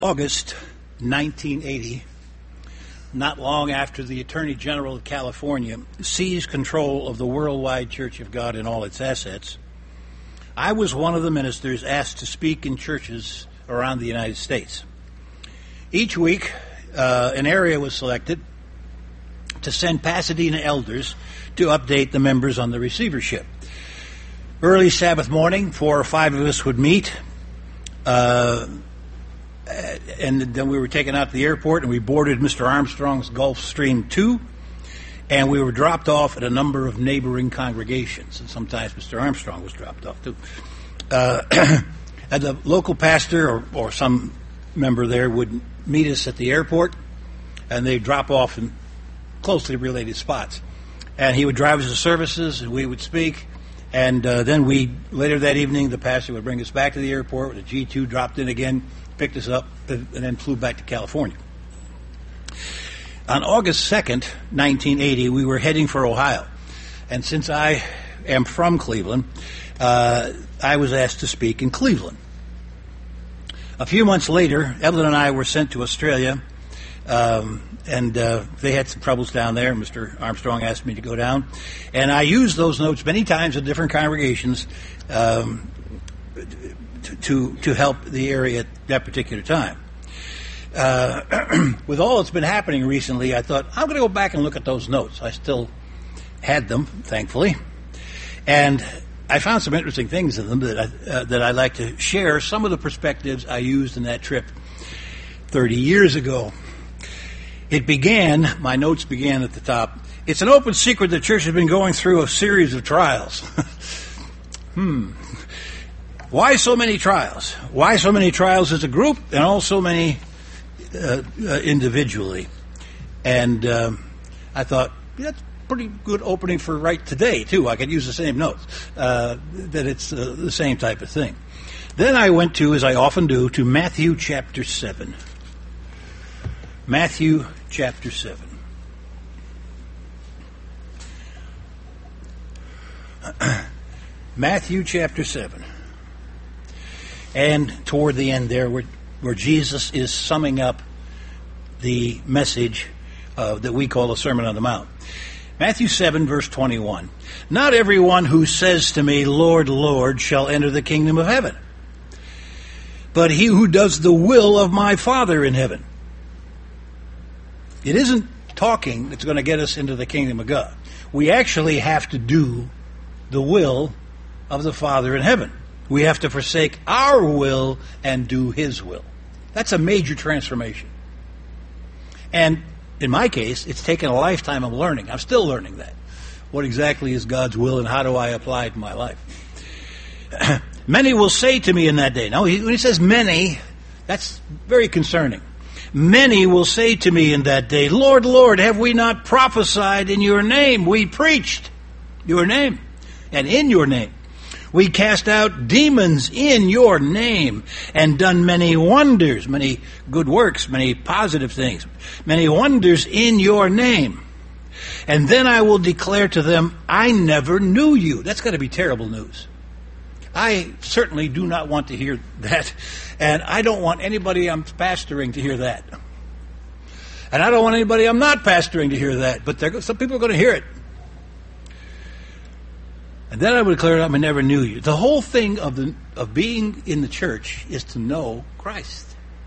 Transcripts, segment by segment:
August 1980, not long after the Attorney General of California seized control of the Worldwide Church of God and all its assets, I was one of the ministers asked to speak in churches around the United States. Each week, an area was selected to send Pasadena elders to update the members on the receivership. Early Sabbath morning, 4 or 5 of us would meet, and then we were taken out to the airport, and we boarded Mr. Armstrong's Gulfstream II, and we were dropped off at a number of neighboring congregations, and sometimes Mr. Armstrong was dropped off too. And the local pastor or some member there would meet us at the airport, and they'd drop off in closely related spots. And he would drive us to services, and we would speak, and then later that evening, the pastor would bring us back to the airport with a G2, dropped in again, picked us up, and then flew back to California. On August 2nd, 1980, we were heading for Ohio. And since I am from Cleveland, I was asked to speak in Cleveland. A few months later, Evelyn and I were sent to Australia, and they had some troubles down there. Mr. Armstrong asked me to go down. And I used those notes many times in different congregations to help the area at that particular time. With all that's been happening recently, I thought, I'm going to go back and look at those notes. I still had them, thankfully. And I found some interesting things in them that I'd like to share, some of the perspectives I used in that trip 30 years ago. My notes began at the top. It's an open secret the church has been going through a series of trials. Why so many trials? Why so many trials as a group and also many individually? And I thought, that's pretty good opening for right today, too. I could use the same notes, that it's the same type of thing. Then I went to, as I often do, to Matthew chapter 7. Matthew chapter 7. Matthew chapter 7. And toward the end there, where Jesus is summing up the message that we call the Sermon on the Mount. Matthew 7, verse 21. Not everyone who says to me, Lord, Lord, shall enter the kingdom of heaven, but he who does the will of my Father in heaven. It isn't talking that's going to get us into the kingdom of God. We actually have to do the will of the Father in heaven. We have to forsake our will and do His will. That's a major transformation. And in my case, it's taken a lifetime of learning. I'm still learning that. What exactly is God's will and how do I apply it in my life? Many will say to me in that day. Now, when he says many, that's very concerning. Many will say to me in that day, Lord, Lord, have we not prophesied in your name? We preached your name and in your name. We cast out demons in your name and done many wonders, many good works, many positive things, many wonders in your name. And then I will declare to them, I never knew you. That's got to be terrible news. I certainly do not want to hear that. And I don't want anybody I'm pastoring to hear that. And I don't want anybody I'm not pastoring to hear that. But some people are going to hear it. And then I would declare, I never knew you. The whole thing of being in the church is to know Christ.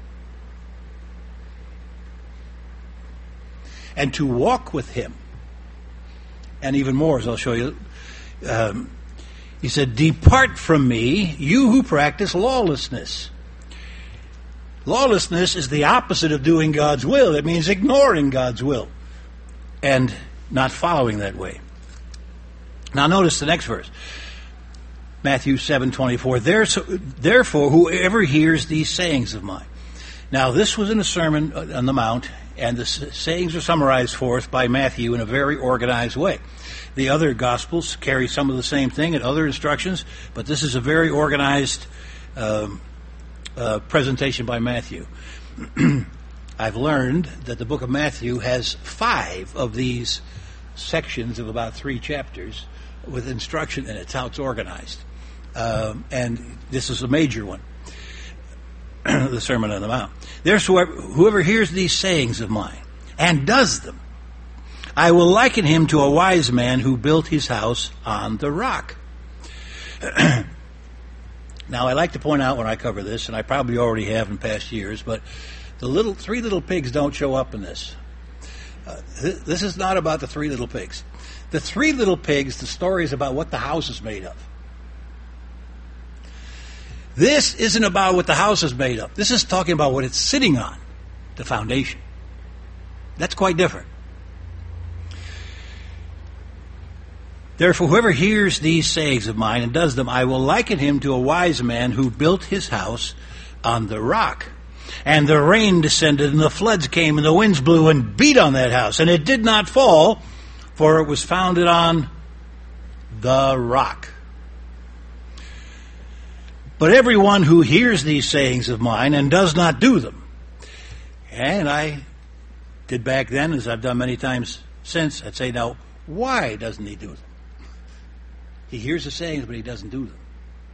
And to walk with Him. And even more, as I'll show you. He said, depart from me, you who practice lawlessness. Lawlessness is the opposite of doing God's will. It means ignoring God's will and not following that way. Now notice the next verse. Matthew 7:24. Therefore, whoever hears these sayings of mine. Now this was in a Sermon on the Mount, and the sayings are summarized for us by Matthew in a very organized way. The other Gospels carry some of the same thing and other instructions, but this is a very organized presentation by Matthew. I've learned that the book of Matthew has 5 of these sections of about 3 chapters with instruction, and it's how it's organized. And this is a major one. the Sermon on the Mount. Therefore, whoever hears these sayings of mine and does them, I will liken him to a wise man who built his house on the rock. Now, I like to point out when I cover this, and I probably already have in past years, but the three little pigs don't show up in this. This is not about the three little pigs. The three little pigs, the story is about what the house is made of. This isn't about what the house is made of. This is talking about what it's sitting on, the foundation. That's quite different. Therefore, whoever hears these sayings of mine and does them, I will liken him to a wise man who built his house on the rock. And the rain descended, and the floods came, and the winds blew and beat on that house. And it did not fall, for it was founded on the rock. But everyone who hears these sayings of mine and does not do them, and I did back then, as I've done many times since, I'd say, now, why doesn't he do them? He hears the sayings, but he doesn't do them.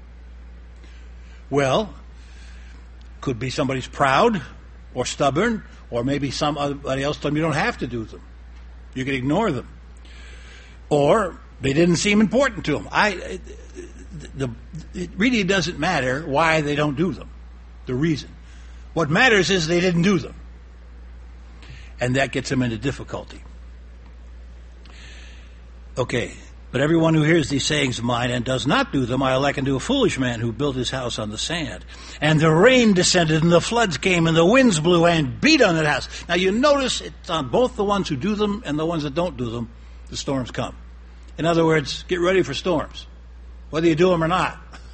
Well, could be somebody's proud or stubborn, or maybe somebody else told him you don't have to do them. You can ignore them. Or they didn't seem important to him. It really doesn't matter why they don't do them, the reason. What matters is they didn't do them. And that gets them into difficulty. Okay, but everyone who hears these sayings of mine and does not do them, I liken to a foolish man who built his house on the sand. And the rain descended, and the floods came, and the winds blew and beat on that house. Now you notice it's on both the ones who do them and the ones that don't do them, the storms come. In other words, get ready for storms, whether you do them or not.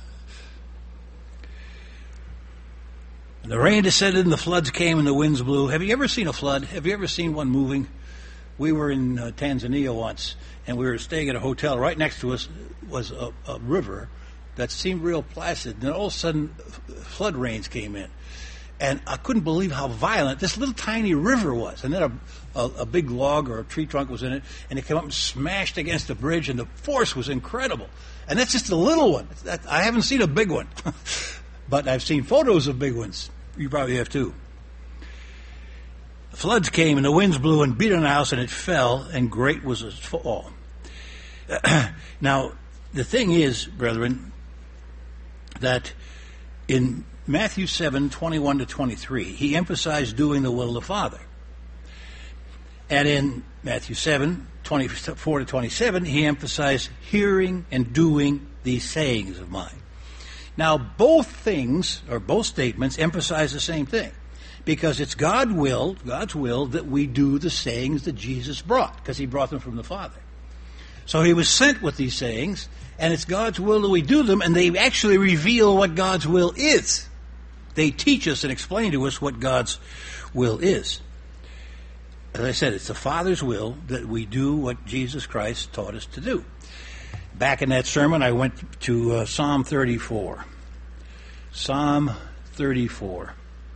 And the rain descended, and the floods came, and the winds blew. Have you ever seen a flood? Have you ever seen one moving? We were in Tanzania once, and we were staying at a hotel. Right next to us was a river that seemed real placid. And all of a sudden, flood rains came in. And I couldn't believe how violent this little tiny river was. And then a big log or a tree trunk was in it, and it came up and smashed against the bridge, and the force was incredible. And that's just a little one. I haven't seen a big one. But I've seen photos of big ones. You probably have too. The floods came, and the winds blew and beat on the house, and it fell, and great was its fall. Now, the thing is, brethren, that in Matthew 7, 21 to 23, he emphasized doing the will of the Father. And in Matthew 7, 24 to 27, he emphasized hearing and doing these sayings of mine. Now, both things, or both statements, emphasize the same thing. Because it's God's will that we do the sayings that Jesus brought, because he brought them from the Father. So he was sent with these sayings, and it's God's will that we do them, and they actually reveal what God's will is. They teach us and explain to us what God's will is. As I said, it's the Father's will that we do what Jesus Christ taught us to do. Back in that sermon, I went to Psalm 34. Psalm 34.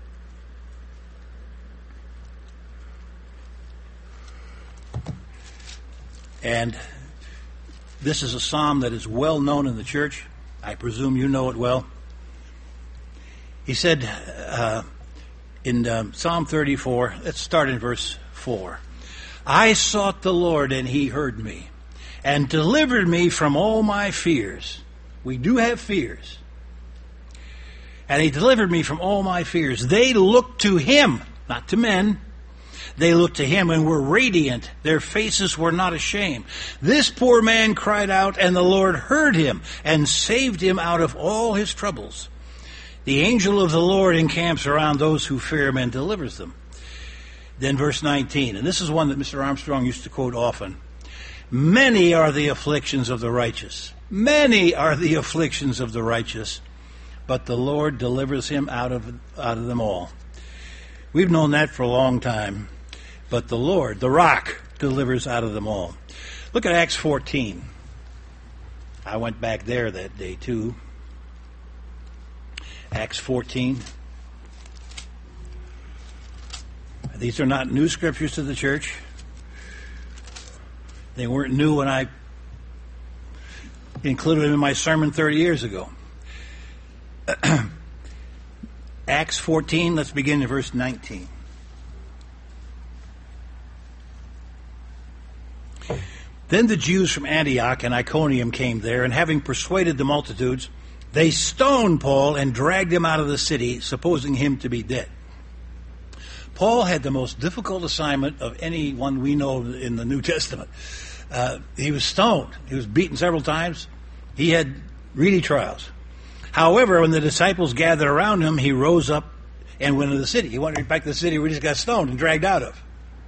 And this is a psalm that is well known in the church. I presume you know it well. He said in Psalm 34, let's start in verse 4. I sought the Lord, and he heard me, and delivered me from all my fears. We do have fears. And he delivered me from all my fears. They looked to him, not to men. They looked to him and were radiant. Their faces were not ashamed. This poor man cried out, and the Lord heard him and saved him out of all his troubles. The angel of the Lord encamps around those who fear him and delivers them. Then verse 19, and this is one that Mr. Armstrong used to quote often. Many are the afflictions of the righteous. Many are the afflictions of the righteous, but the Lord delivers him out of them all. We've known that for a long time. But the Lord, the rock, delivers out of them all. Look at Acts 14. I went back there that day too. Acts 14. These are not new scriptures to the church. They weren't new when I included them in my sermon 30 years ago. Acts 14, let's begin in verse 19. Then the Jews from Antioch and Iconium came there, and having persuaded the multitudes, they stoned Paul and dragged him out of the city, supposing him to be dead. Paul had the most difficult assignment of anyone we know in the New Testament. He was stoned. He was beaten several times. He had really trials. However, when the disciples gathered around him, he rose up and went into the city. He went back to the city where he just got stoned and dragged out of.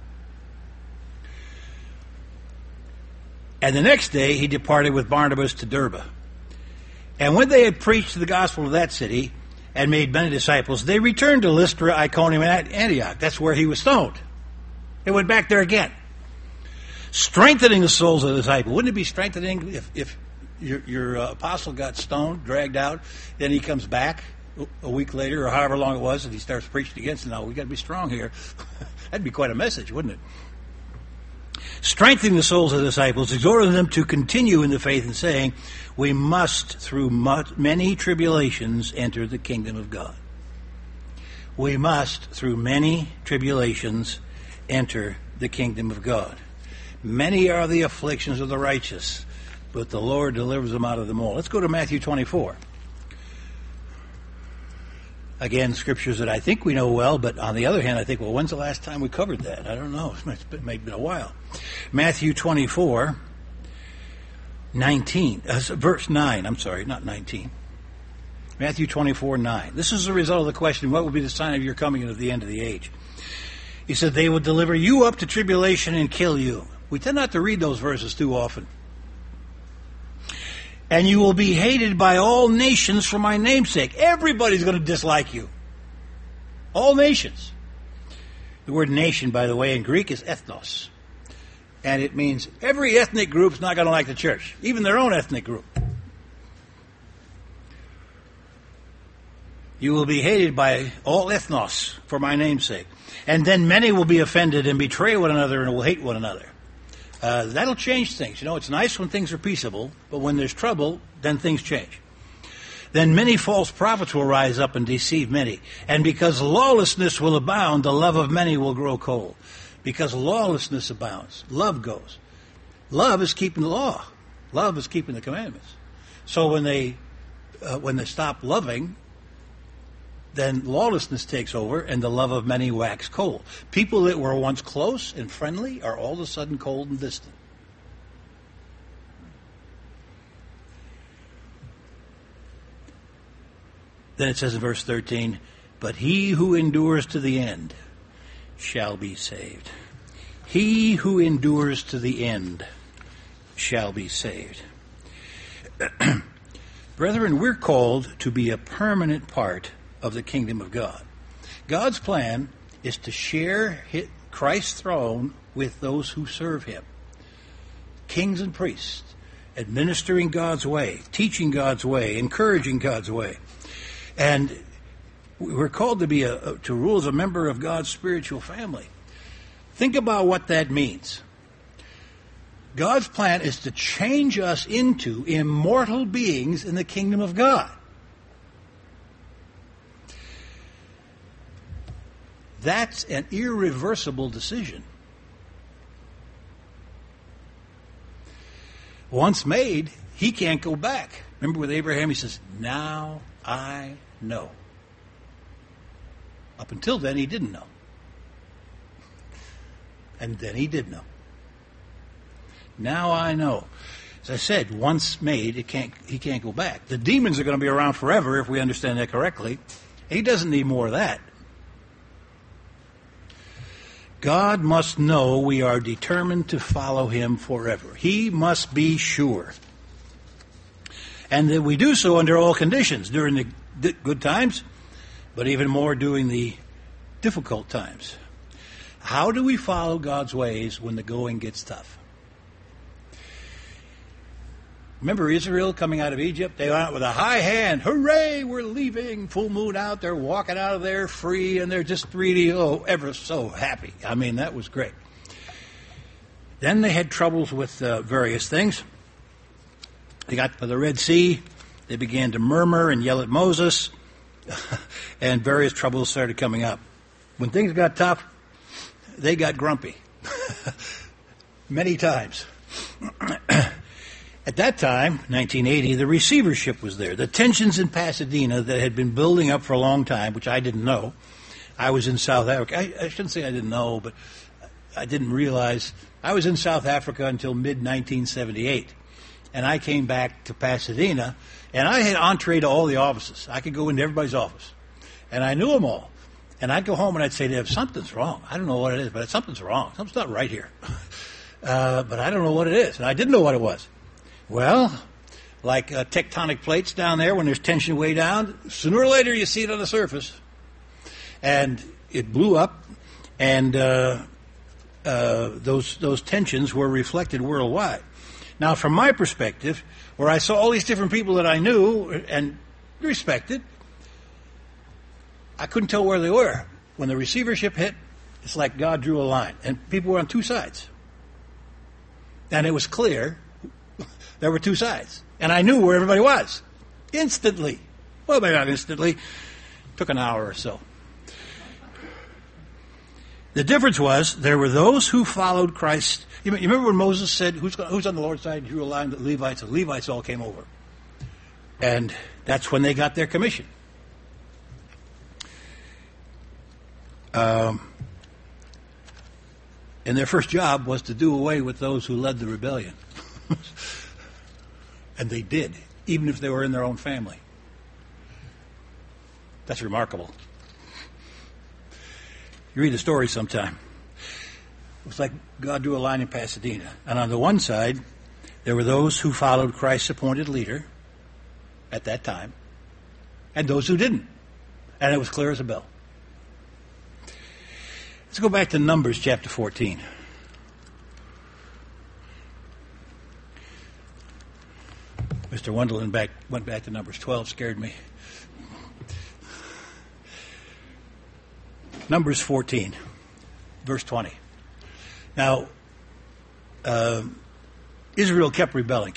And the next day he departed with Barnabas to Derbe. And when they had preached the gospel of that city and made many disciples, they returned to Lystra, Iconium, and Antioch. That's where he was stoned. They went back there again. Strengthening the souls of the disciples. Wouldn't it be strengthening if your apostle got stoned, dragged out, then he comes back a week later or however long it was and he starts preaching against it? Now, we've got to be strong here. That'd be quite a message, wouldn't it? Strengthening the souls of the disciples, exhorting them to continue in the faith and saying, we must, through many tribulations, enter the kingdom of God. We must, through many tribulations, enter the kingdom of God. Many are the afflictions of the righteous, but the Lord delivers them out of them all. Let's go to Matthew 24. Again, scriptures that I think we know well, but on the other hand, I think, well, when's the last time we covered that? I don't know. It's been a while. Matthew 24, 19. Verse 9. I'm sorry, not 19. Matthew 24, 9. This is the result of the question, what will be the sign of your coming and of the end of the age? He said, they will deliver you up to tribulation and kill you. We tend not to read those verses too often. And you will be hated by all nations for my name's sake. Everybody's going to dislike you. All nations. The word nation, by the way, in Greek is ethnos. And it means every ethnic group's not going to like the church, even their own ethnic group. You will be hated by all ethnos for my name's sake. And then many will be offended and betray one another and will hate one another. That'll change things. You know, it's nice when things are peaceable, but when there's trouble, then things change. Then many false prophets will rise up and deceive many. And because lawlessness will abound, the love of many will grow cold. Because lawlessness abounds, love goes. Love is keeping the law. Love is keeping the commandments. So when they stop loving, then lawlessness takes over and the love of many wax cold. People that were once close and friendly are all of a sudden cold and distant. Then it says in verse 13, but he who endures to the end shall be saved. He who endures to the end shall be saved. Brethren, we're called to be a permanent part of the kingdom of God. God's plan is to share Christ's throne with those who serve him. Kings and priests, administering God's way, teaching God's way, encouraging God's way. And we're called to be to rule as a member of God's spiritual family. Think about what that means. God's plan is to change us into immortal beings in the kingdom of God. That's an irreversible decision. Once made, he can't go back. Remember with Abraham, he says, now I know. Up until then, he didn't know. And then he did know. Now I know. As I said, once made, he can't go back. The demons are going to be around forever, if we understand that correctly. He doesn't need more of that. God must know we are determined to follow him forever. He must be sure. And that we do so under all conditions, during the good times, but even more during the difficult times. How do we follow God's ways when the going gets tough? Remember Israel coming out of Egypt? They went out with a high hand. Hooray, we're leaving. Full moon out. They're walking out of there free, and they're just really, ever so happy. I mean, that was great. Then they had troubles with various things. They got to the Red Sea. They began to murmur and yell at Moses. and various troubles started coming up. When things got tough, they got grumpy. Many times. At that time, 1980, the receivership was there. The tensions in Pasadena that had been building up for a long time, which I didn't know. I was in South Africa. I shouldn't say I didn't know, but I didn't realize. I was in South Africa until mid-1978. And I came back to Pasadena, and I had entree to all the offices. I could go into everybody's office. And I knew them all. And I'd go home and I'd say to them, something's wrong. I don't know what it is, but something's wrong. Something's not right here. But I don't know what it is. And I didn't know what it was. Well, like tectonic plates down there, when there's tension way down, sooner or later you see it on the surface. And it blew up, and those tensions were reflected worldwide. Now, from my perspective, where I saw all these different people that I knew and respected, I couldn't tell where they were. When the receivership hit, it's like God drew a line, and people were on two sides. And it was clear there were two sides. And I knew where everybody was. Instantly. Well, maybe not instantly. It took an hour or so. The difference was there were those who followed Christ. You remember when Moses said, who's on the Lord's side? Drew a line to the Levites. The Levites all came over. And that's when they got their commission. And their first job was to do away with those who led the rebellion. And they did, even if they were in their own family. That's remarkable. You read the story sometime. It was like God drew a line in Pasadena. And on the one side, there were those who followed Christ's appointed leader at that time, and those who didn't. And it was clear as a bell. Let's go back to Numbers chapter 14. Mr. Wendell went back to Numbers 12, scared me. Numbers 14, verse 20. Now, Israel kept rebelling.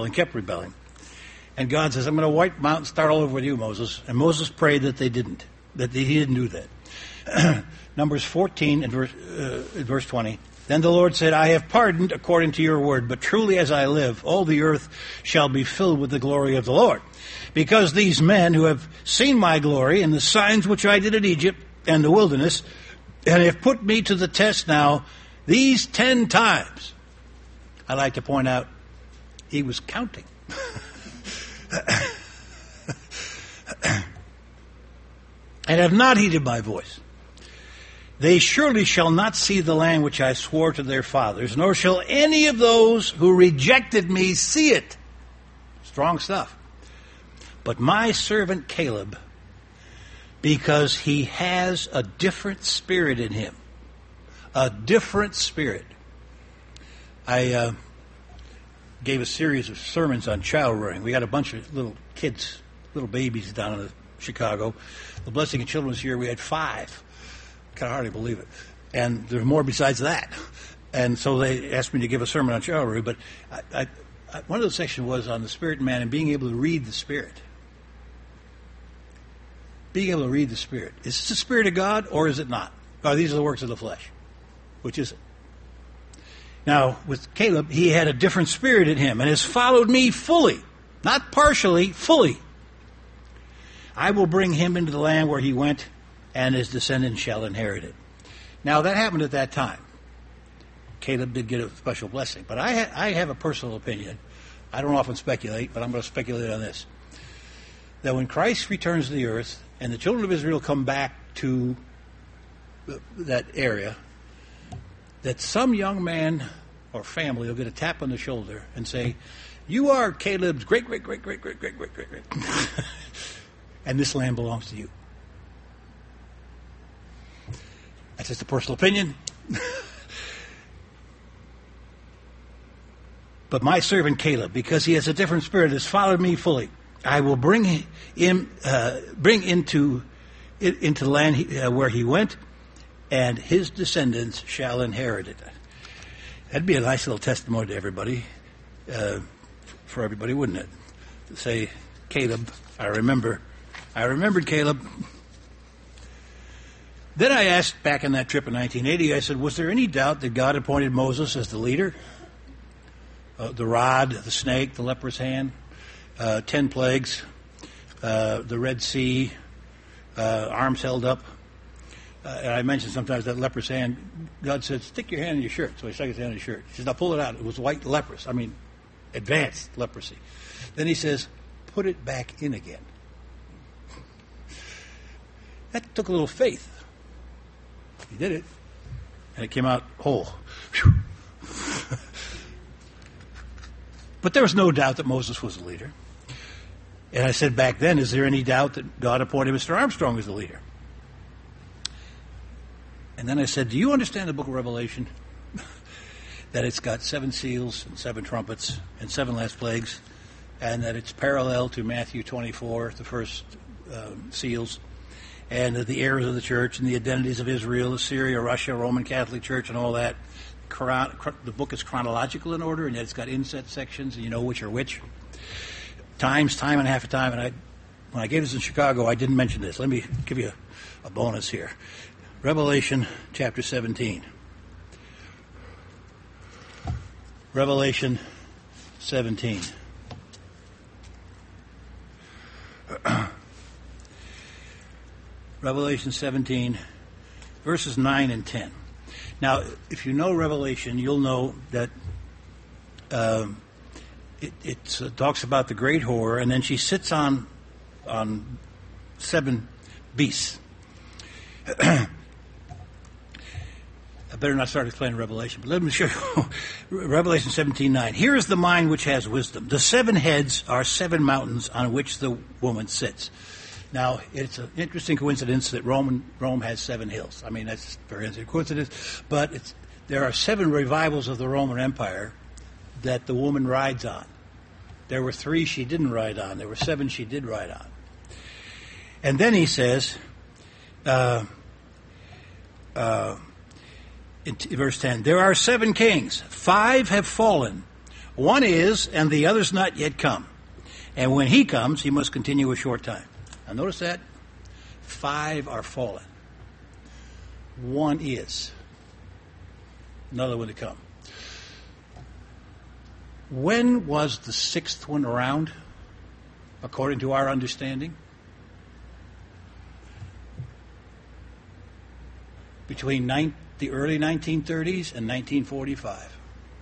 And God says, I'm going to wipe them out and start all over with you, Moses. And Moses prayed that he didn't do that. Numbers 14 and verse 20. Then the Lord said, I have pardoned according to your word, but truly as I live, all the earth shall be filled with the glory of the Lord. Because these men who have seen my glory and the signs which I did in Egypt and the wilderness, and have put me to the test now, these 10 times. I like to point out, he was counting. And have not heeded my voice. They surely shall not see the land which I swore to their fathers, nor shall any of those who rejected me see it. Strong stuff. But my servant Caleb, because he has a different spirit in him. A different spirit. I gave a series of sermons on child rearing. We got a bunch of little kids, little babies down in Chicago. The Blessing of Children's year, we had 5. I can hardly believe it. And there's more besides that. And so they asked me to give a sermon on child rearing. But one of the sections was on the spirit in man and being able to read the spirit. Being able to read the spirit. Is this the spirit of God or is it not? Or these are the works of the flesh? Which is it? Now, with Caleb, he had a different spirit in him and has followed me fully. Not partially, fully. I will bring him into the land where he went, and his descendants shall inherit it. Now, that happened at that time. Caleb did get a special blessing. But I have a personal opinion. I don't often speculate, but I'm going to speculate on this. That when Christ returns to the earth, and the children of Israel come back to that area, that some young man or family will get a tap on the shoulder and say, you are Caleb's great. And this land belongs to you. That's just a personal opinion. But my servant Caleb, because he has a different spirit, has followed me fully. I will bring him into the land where he went, and his descendants shall inherit it. That'd be a nice little testimony to everybody, for everybody, wouldn't it? To say, Caleb, I remember I remembered Caleb. Then I asked back on that trip in 1980, I said, was there any doubt that God appointed Moses as the leader? The rod, the snake, the leper's hand, 10 plagues, the Red Sea, arms held up. And I mentioned sometimes that leper's hand, God said, stick your hand in your shirt. So he stuck his hand in his shirt. He says, now pull it out. It was white leprous. I mean, advanced leprosy. Then he says, put it back in again. That took a little faith. He did it, and it came out whole. Whew. But there was no doubt that Moses was the leader. And I said back then, is there any doubt that God appointed Mr. Armstrong as the leader? And then I said, do you understand the book of Revelation? That it's got 7 seals and 7 trumpets and 7 last plagues, and that it's parallel to Matthew 24, the first seals, and the errors of the church and the identities of Israel, Assyria, Russia, Roman Catholic Church, and all that. The book is chronological in order, and yet it's got inset sections, and you know which are which. Time and a half of time, and when I gave this in Chicago, I didn't mention this. Let me give you a bonus here. Revelation chapter 17. Revelation 17. Revelation 17, verses 9 and 10. Now, if you know Revelation, you'll know that it talks about the great whore, and then she sits on 7 beasts. I better not start explaining Revelation, but let me show you Revelation 17:9. Here is the mind which has wisdom. The 7 heads are 7 mountains on which the woman sits. Now, it's an interesting coincidence that Rome has 7 hills. I mean, that's a very interesting coincidence. But there are 7 revivals of the Roman Empire that the woman rides on. There were 3 she didn't ride on. There were 7 she did ride on. And then he says, in verse 10, there are 7 kings. 5 have fallen. 1 is, and the other's not yet come. And when he comes, he must continue a short time. Now notice that. 5 are fallen. 1 is. Another one to come. When was the 6th one around, according to our understanding? Between the early 1930s and 1945.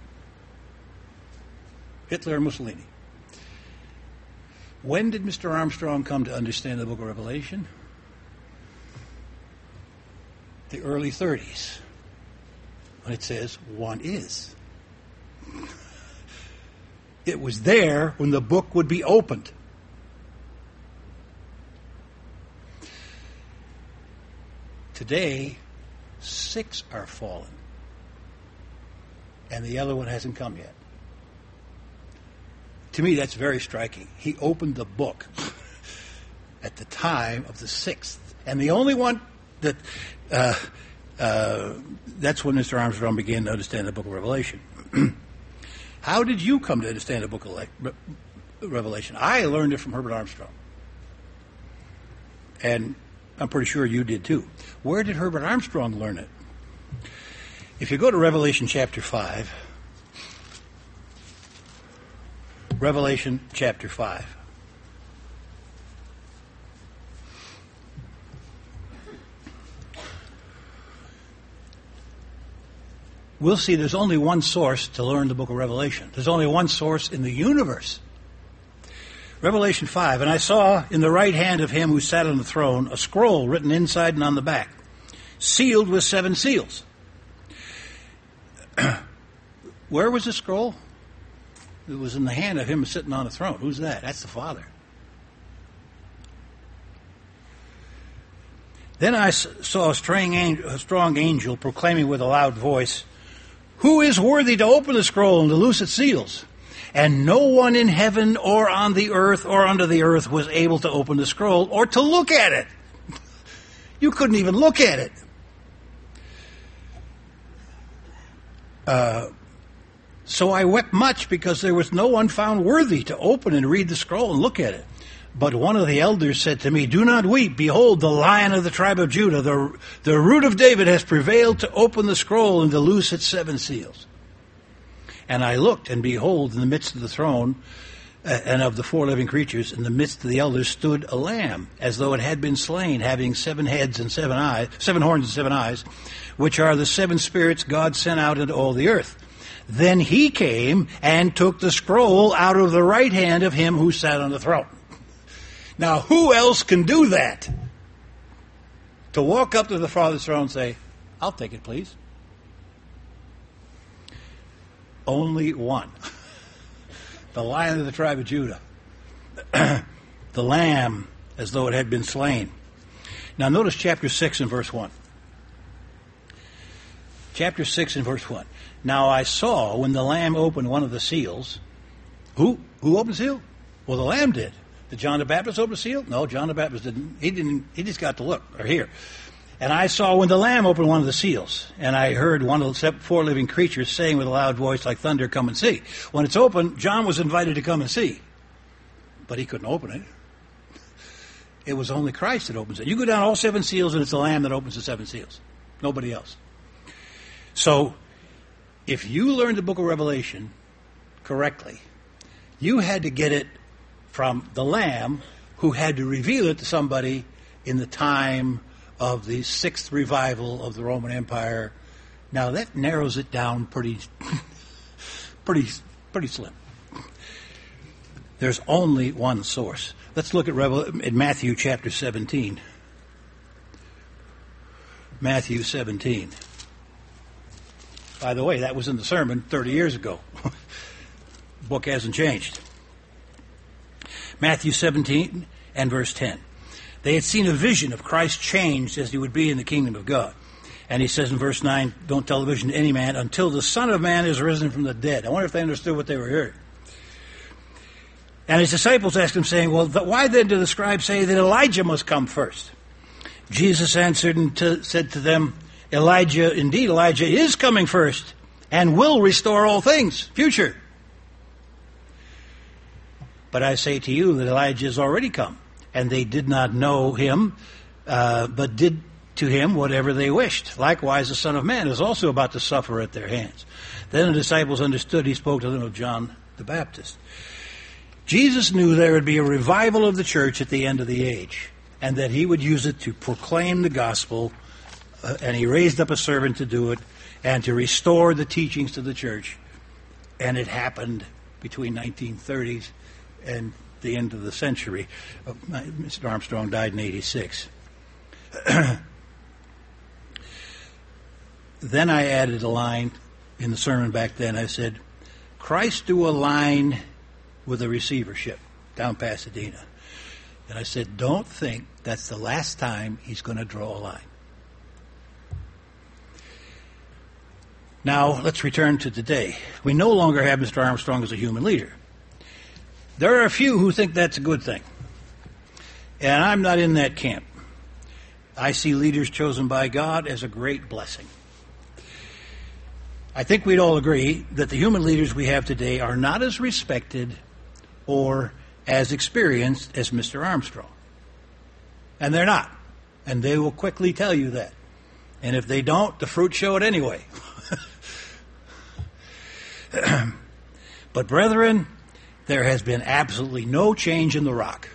Hitler and Mussolini. When did Mr. Armstrong come to understand the book of Revelation? The early 30s, when it says 1 is. It was there when the book would be opened. Today, 6 are fallen, and the other one hasn't come yet. To me, that's very striking. He opened the book at the time of the 6th. And the only one that, that's when Mr. Armstrong began to understand the book of Revelation. How did you come to understand the book of Revelation? I learned it from Herbert Armstrong. And I'm pretty sure you did too. Where did Herbert Armstrong learn it? If you go to Revelation chapter 5, Revelation chapter 5. We'll see there's only one source to learn the book of Revelation. There's only one source in the universe. Revelation 5, and I saw in the right hand of him who sat on the throne a scroll written inside and on the back, sealed with 7 seals. Where was the scroll? It was in the hand of him sitting on the throne. Who's that? That's the Father. Then I saw a strong angel proclaiming with a loud voice, who is worthy to open the scroll and to loose its seals? And no one in heaven or on the earth or under the earth was able to open the scroll or to look at it. You couldn't even look at it. So I wept much because there was no one found worthy to open and read the scroll and look at it. But one of the elders said to me, "Do not weep. Behold, the Lion of the tribe of Judah, the root of David, has prevailed to open the scroll and to loose its 7 seals." And I looked, and behold, in the midst of the throne and of the 4 living creatures, in the midst of the elders stood a lamb, as though it had been slain, having 7 heads and 7 eyes, 7 horns and 7 eyes, which are the 7 spirits God sent out into all the earth. Then he came and took the scroll out of the right hand of him who sat on the throne. Now, who else can do that? To walk up to the Father's throne and say, "I'll take it, please." Only one. The Lion of the tribe of Judah. The Lamb, as though it had been slain. Now, notice chapter 6 and verse 1. Chapter 6 and verse 1. Now I saw when the Lamb opened one of the seals. Who opened the seal? Well, the Lamb did. Did John the Baptist open the seal? No, John the Baptist didn't. He just got to look or hear. And I saw when the Lamb opened one of the seals, and I heard one of the 4 living creatures saying with a loud voice like thunder, "Come and see." When it's open, John was invited to come and see. But he couldn't open it. It was only Christ that opens it. You go down all 7 seals, and it's the Lamb that opens the 7 seals. Nobody else. So, if you learned the book of Revelation correctly, you had to get it from the Lamb, who had to reveal it to somebody in the time of the 6th revival of the Roman Empire. Now that narrows it down pretty slim. There's only one source. Let's look at Matthew chapter 17. Matthew 17. By the way, that was in the sermon 30 years ago. The book hasn't changed. Matthew 17 and verse 10. They had seen a vision of Christ changed as he would be in the kingdom of God. And he says in verse 9, "Don't tell the vision to any man until the Son of Man is risen from the dead." I wonder if they understood what they were hearing. And his disciples asked him, saying, "Well, why then do the scribes say that Elijah must come first?" Jesus answered and said to them, Indeed, Elijah is coming first and will restore all things, future. But I say to you that Elijah has already come, and they did not know him, but did to him whatever they wished. Likewise, the Son of Man is also about to suffer at their hands. Then the disciples understood he spoke to them of John the Baptist. Jesus knew there would be a revival of the church at the end of the age, and that he would use it to proclaim the gospel, and he raised up a servant to do it, and to restore the teachings to the church. And it happened between 1930s and the end of the century. Mr. Armstrong died in 86. Then I added a line in the sermon back then. I said, "Christ drew a line with a receivership down Pasadena." And I said, don't think that's the last time he's going to draw a line. Now, let's return to today. We no longer have Mr. Armstrong as a human leader. There are a few who think that's a good thing. And I'm not in that camp. I see leaders chosen by God as a great blessing. I think we'd all agree that the human leaders we have today are not as respected or as experienced as Mr. Armstrong. And they're not. And they will quickly tell you that. And if they don't, the fruit show it anyway. But brethren, there has been absolutely no change in the rock.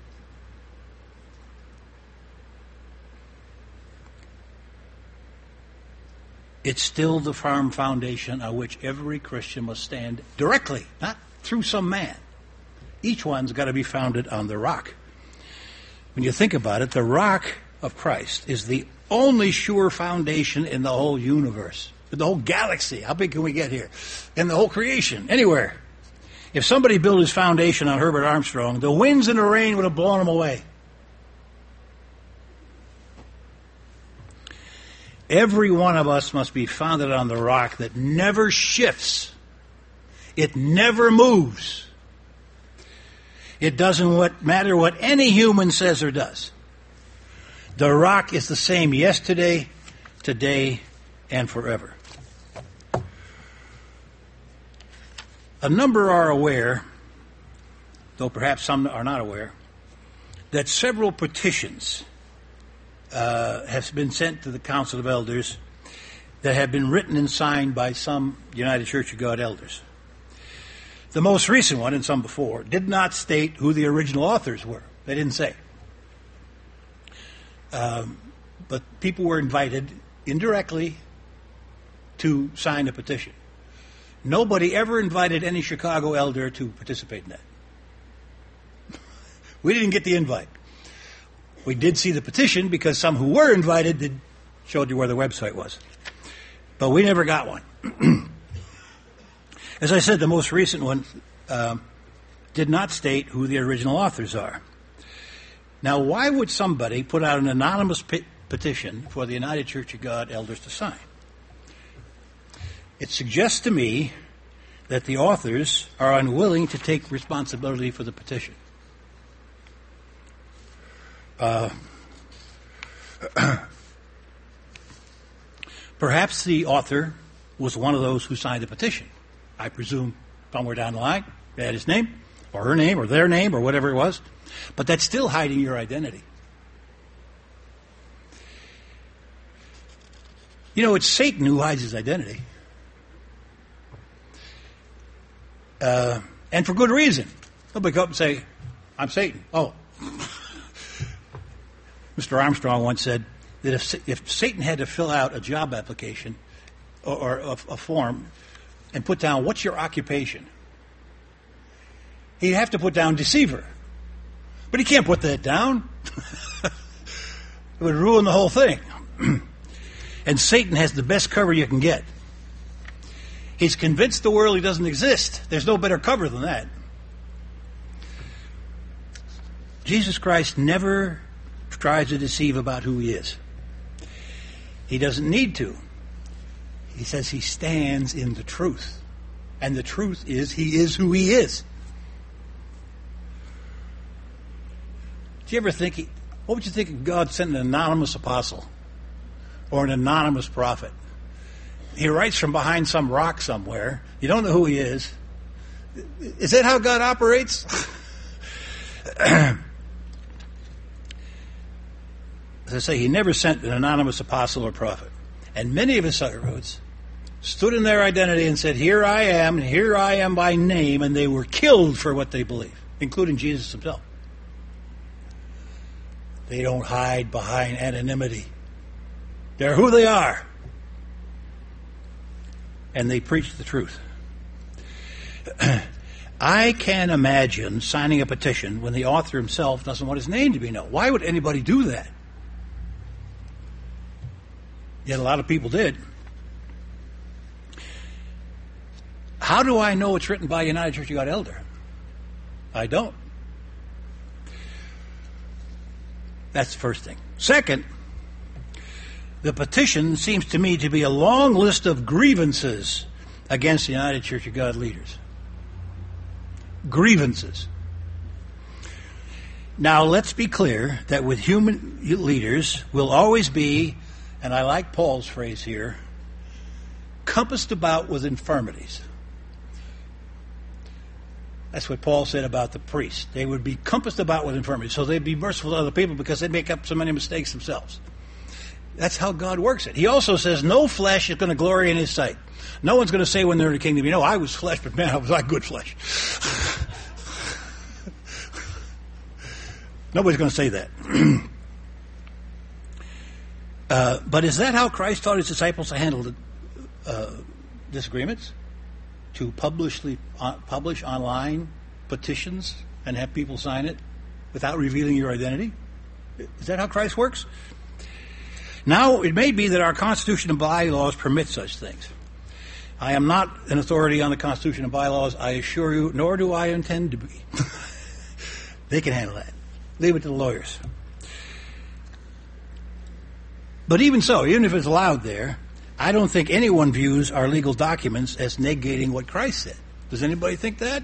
It's still the firm foundation on which every Christian must stand directly, not through some man. Each one's got to be founded on the rock. When you think about it, the rock of Christ is the only sure foundation in the whole universe, in the whole galaxy. How big can we get here? In the whole creation, anywhere. If somebody built his foundation on Herbert Armstrong, the winds and the rain would have blown him away. Every one of us must be founded on the rock that never shifts. It never moves. It doesn't matter what any human says or does. The rock is the same yesterday, today, and forever. A number are aware, though perhaps some are not aware, that several petitions have been sent to the Council of Elders that have been written and signed by some United Church of God elders. The most recent one, and some before, did not state who the original authors were. They didn't say. But people were invited indirectly to sign a petition. Nobody ever invited any Chicago elder to participate in that. We didn't get the invite. We did see the petition because some who were invited showed you where the website was. But we never got one. As I said, the most recent one did not state who the original authors are. Now, why would somebody put out an anonymous petition for the United Church of God elders to sign? It suggests to me that the authors are unwilling to take responsibility for the petition. Perhaps the author was one of those who signed the petition. I presume somewhere down the line, they had his name, or her name, or their name, or whatever it was. But that's still hiding your identity. You know, it's Satan who hides his identity. And for good reason. Nobody come up and say, I'm Satan. Oh. Mr. Armstrong once said that if Satan had to fill out a job application or a form and put down, what's your occupation? He'd have to put down deceiver. But he can't put that down. It would ruin the whole thing. And Satan has the best cover you can get. He's convinced the world he doesn't exist. There's no better cover than that. Jesus Christ never tries to deceive about who he is. He doesn't need to. He says he stands in the truth. And the truth is he is who he is. Do you ever think, what would you think if God sent an anonymous apostle or an anonymous prophet? He writes from behind some rock somewhere. You don't know who he is. Is that how God operates? As I say, he never sent an anonymous apostle or prophet. And many of his servants stood in their identity and said, here I am by name, and they were killed for what they believe, including Jesus himself. They don't hide behind anonymity. They're who they are. And they preach the truth. I can't imagine signing a petition when the author himself doesn't want his name to be known. Why would anybody do that? Yet a lot of people did. How do I know it's written by a United Church of God elder? I don't. That's the first thing. Second, the petition seems to me to be a long list of grievances against the United Church of God leaders. Grievances. Now, let's be clear that with human leaders will always be, and I like Paul's phrase here, compassed about with infirmities. That's what Paul said about the priests. They would be compassed about with infirmities. So they'd be merciful to other people because they make up so many mistakes themselves. That's how God works it. He also says no flesh is going to glory in his sight. No one's going to say when they're in the kingdom, I was flesh, but man, I was like good flesh. Nobody's going to say that. But is that how Christ taught his disciples to handle disagreements? To publish online petitions and have people sign it without revealing your identity? Is that how Christ works? Now, it may be that our Constitution and bylaws permit such things. I am not an authority on the Constitution and bylaws, I assure you, nor do I intend to be. They can handle that. Leave it to the lawyers. But even so, even if it's allowed there, I don't think anyone views our legal documents as negating what Christ said. Does anybody think that?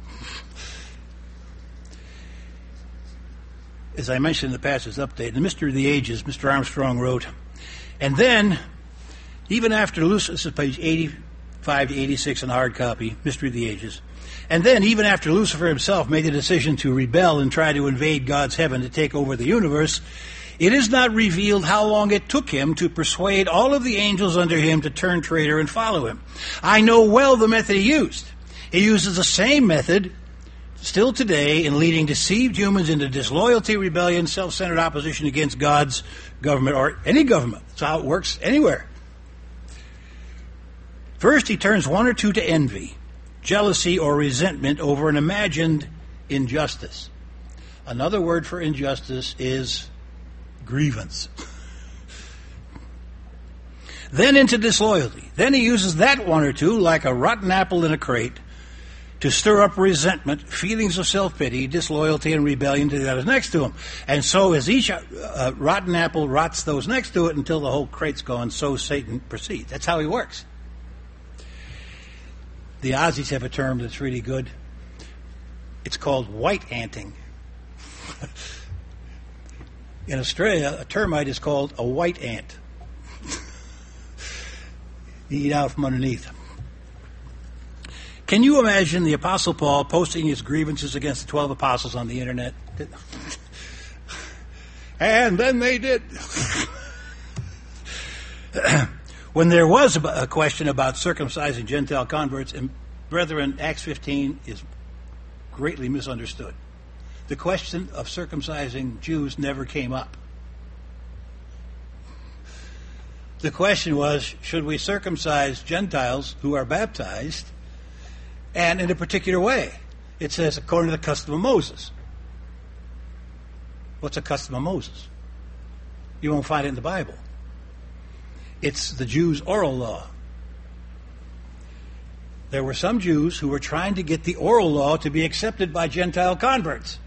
As I mentioned in the Pastor's Update, in The Mystery of the Ages, Mr. Armstrong wrote, and then, even after Lucifer, this is page 85 5 to 86 in hard copy, Mystery of the Ages. And then, even after Lucifer himself made the decision to rebel and try to invade God's heaven to take over the universe, it is not revealed how long it took him to persuade all of the angels under him to turn traitor and follow him. I know well the method he used. He uses the same method still today in leading deceived humans into disloyalty, rebellion, self-centered opposition against God's government or any government. That's how it works anywhere. First, he turns one or two to envy, jealousy, or resentment over an imagined injustice. Another word for injustice is grievance. Then into disloyalty. Then he uses that one or two, like a rotten apple in a crate, to stir up resentment, feelings of self-pity, disloyalty, and rebellion to the others next to him. And so as each rotten apple rots those next to it until the whole crate's gone, so Satan proceeds. That's how he works. The Aussies have a term that's really good. It's called white anting. In Australia, a termite is called a white ant. You eat out from underneath. Can you imagine the Apostle Paul posting his grievances against the 12 apostles on the internet? And then they did. When there was a question about circumcising Gentile converts, and brethren, Acts 15 is greatly misunderstood. The question of circumcising Jews never came up. The question was, should we circumcise Gentiles who are baptized, and in a particular way? It says, according to the custom of Moses. What's a custom of Moses? You won't find it in the Bible. It's the Jews' oral law. There were some Jews who were trying to get the oral law to be accepted by Gentile converts.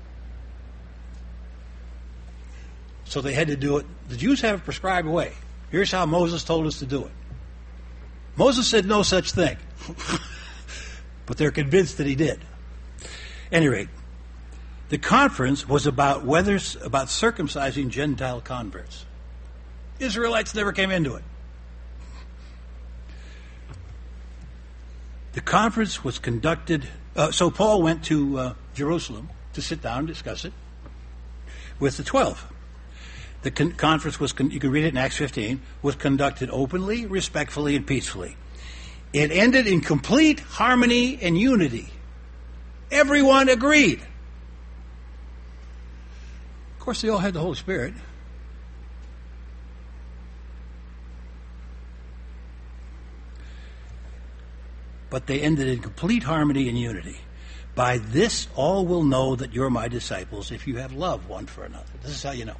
So they had to do it. The Jews have a prescribed way. Here's how Moses told us to do it. Moses said no such thing. But they're convinced that he did. At any rate, the conference was about circumcising Gentile converts. Israelites never came into it. The conference was conducted, so Paul went to Jerusalem to sit down and discuss it with the 12. The conference was, you can read it in Acts 15, was conducted openly, respectfully, and peacefully. It ended in complete harmony and unity. Everyone agreed. Of course, they all had the Holy Spirit. But they ended in complete harmony and unity. By this, all will know that you're my disciples if you have love one for another. This is how you know.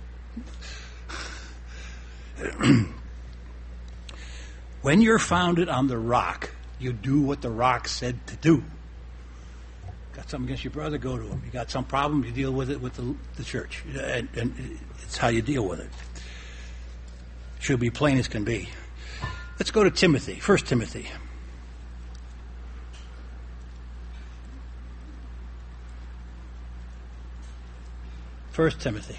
When you're founded on the rock, you do what the rock said to do. Got something against your brother, go to him. You got some problem, you deal with it with the church. And it's how you deal with it. Should be plain as can be. Let's go to Timothy, 1 Timothy. 1 Timothy.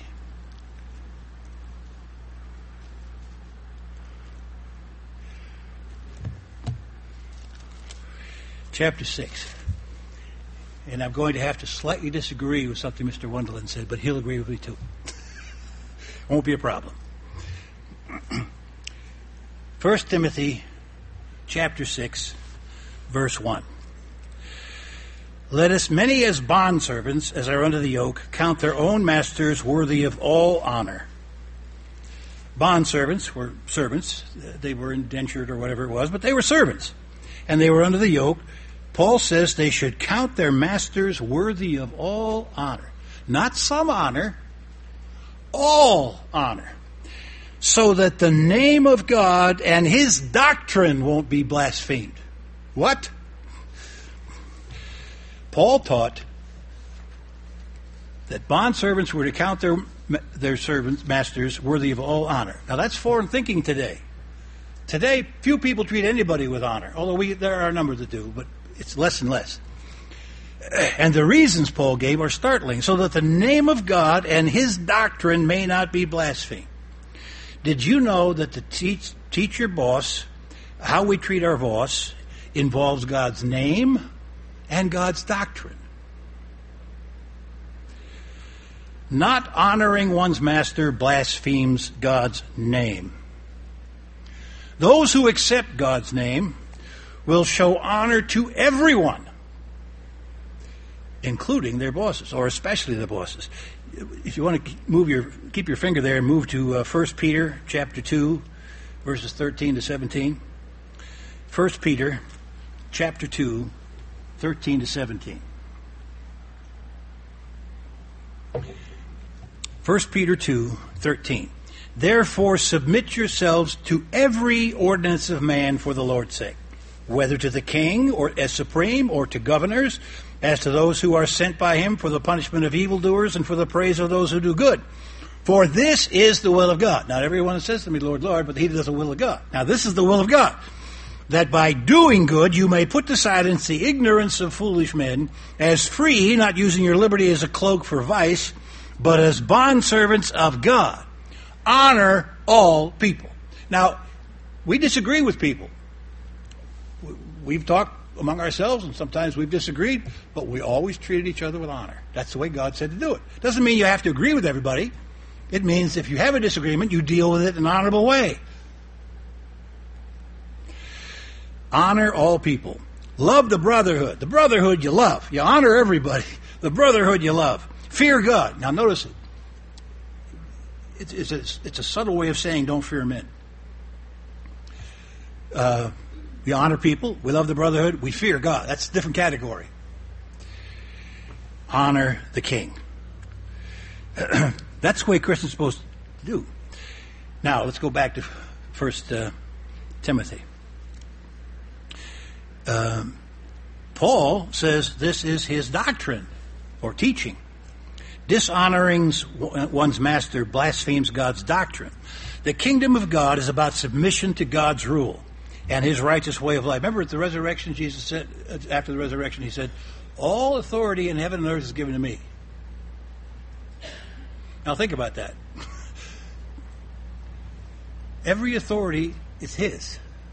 Chapter 6. And I'm going to have to slightly disagree with something Mr. Wunderland said, but he'll agree with me too. Won't be a problem. 1 Timothy chapter 6, verse 1. Let as many as bondservants as are under the yoke count their own masters worthy of all honor. Bondservants were servants. They were indentured or whatever it was, but they were servants. And they were under the yoke. Paul says they should count their masters worthy of all honor. Not some honor, all honor. So that the name of God and his doctrine won't be blasphemed. What? Paul taught that bondservants were to count their servants, masters, worthy of all honor. Now that's foreign thinking today. Today, few people treat anybody with honor, although there are a number that do, but it's less and less. And the reasons Paul gave are startling, so that the name of God and his doctrine may not be blasphemed. Did you know that to teach your boss how we treat our boss involves God's name and God's doctrine. Not honoring one's master blasphemes God's name. Those who accept God's name will show honor to everyone, including their bosses, or especially the bosses. If you want to keep your finger there and move to 1 Peter chapter 2, verses 13 to 17. 1 Peter chapter 2, 13 to 17. 1 Peter 2, 13. Therefore submit yourselves to every ordinance of man for the Lord's sake, whether to the king or as supreme, or to governors, as to those who are sent by him for the punishment of evildoers and for the praise of those who do good. For this is the will of God. Not everyone says to me, Lord, Lord, but he does the will of God. Now this is the will of God, that by doing good you may put to silence the ignorance of foolish men, as free, not using your liberty as a cloak for vice, but as bondservants of God. Honor all people. Now, we disagree with people. We've talked among ourselves, and sometimes we've disagreed, but we always treated each other with honor. That's the way God said to do it. Doesn't mean you have to agree with everybody. It means if you have a disagreement, you deal with it in an honorable way. Honor all people. Love the brotherhood. The brotherhood you love. You honor everybody. The brotherhood you love. Fear God. Now notice it. It's a subtle way of saying don't fear men. We honor people. We love the brotherhood. We fear God. That's a different category. Honor the king. That's the way Christians are supposed to do. Now, let's go back to 1 Timothy. Paul says this is his doctrine or teaching. Dishonoring one's master blasphemes God's doctrine. The kingdom of God is about submission to God's rule and his righteous way of life. Remember at the resurrection, Jesus said, after the resurrection, he said, all authority in heaven and earth is given to me. Now think about that. Every authority is his.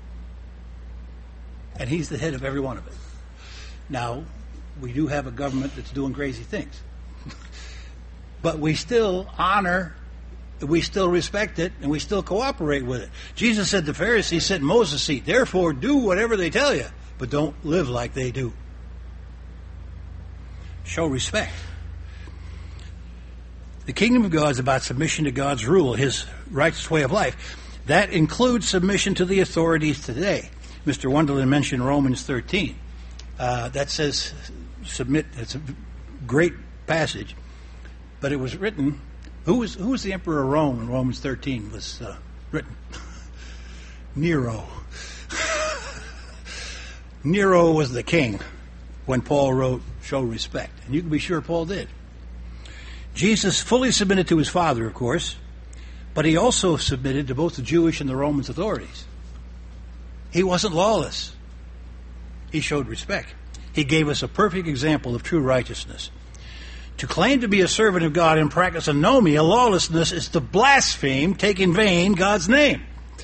And he's the head of every one of it. Now, we do have a government that's doing crazy things. But we still honor, we still respect it, and we still cooperate with it. Jesus said the Pharisees sit in Moses' seat. Therefore, do whatever they tell you, but don't live like they do. Show respect. The kingdom of God is about submission to God's rule, his righteous way of life. That includes submission to the authorities today. Mr. Wonderland mentioned Romans 13. That says submit. It's a great passage. But it was written, who was the emperor of Rome when Romans 13 was written? Nero. Nero was the king when Paul wrote, show respect. And you can be sure Paul did. Jesus fully submitted to his Father, of course, but he also submitted to both the Jewish and the Roman authorities. He wasn't lawless. He showed respect. He gave us a perfect example of true righteousness. To claim to be a servant of God and practice anomia, lawlessness, is to blaspheme, take in vain God's name.